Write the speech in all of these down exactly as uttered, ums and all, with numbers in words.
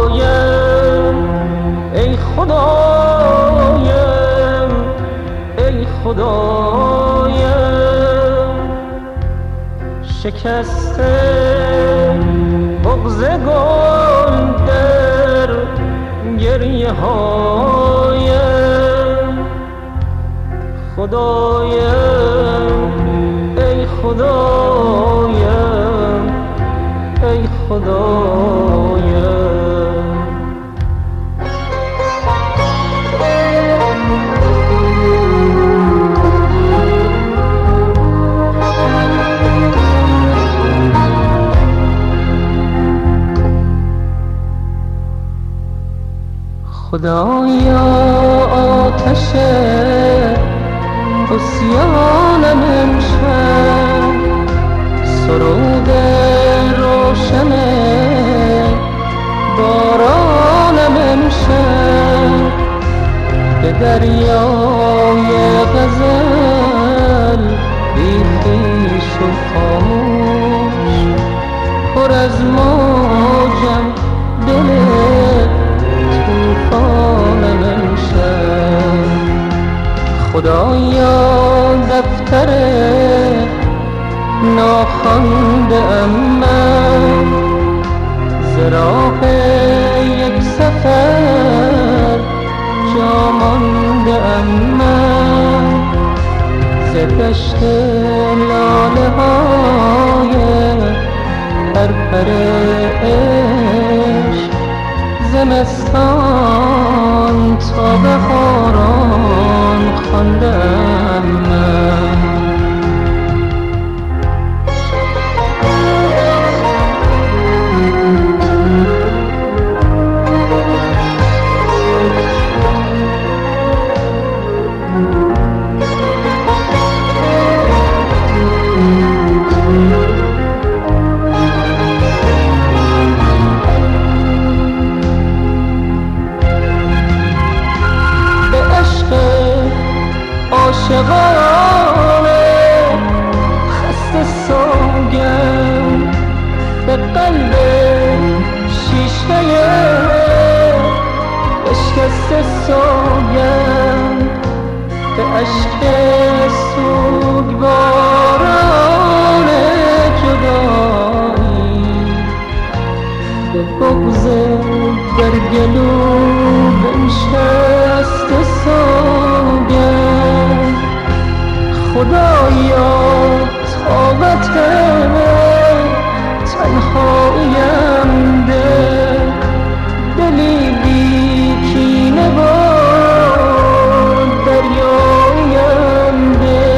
خدایم ای خدایم ای خدایم شکسته بغض گل در گریه هایم خدایم ای خدایم ای خدایم خدایا آتش عصیانم امشب سرود روشن بارانم امشب به دریای غزل بی خویش و خاموش پر از موجم دل طوفانم امشب خدایا دفتر ناخوانده ام من ز راه یک سفر جا مانده ام من ز دشت لاله های پرپر عشق زمستان تا بهاران خوانده ام من عاشقانه خسته سوگم به قلب شیشه بشکسته سوگم به اشک سوگواران جدایی به بغض در گلو بنشسته سوگم خدایا طاقت تنهاییم ده دلی بی کینه با دریاییم ده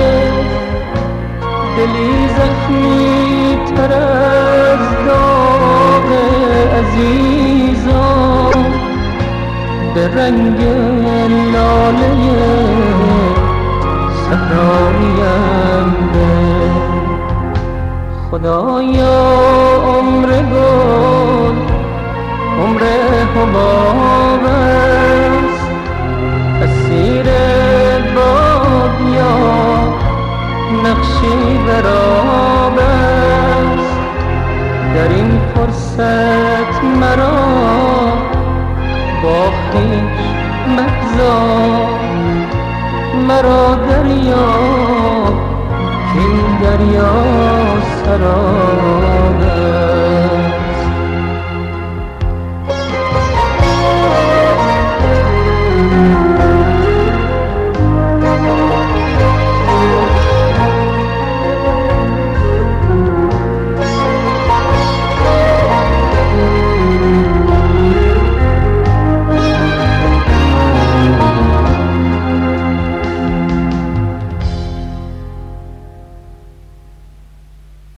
دلی زخمی تر از داغ عزیزان به رنگ لاله صحراییم ده خدایا عمر گل عمر حباب است اسیر باد یا نقشی براب است در این فرصت مرا با خویش مگذار مرا دریا این دریا سرا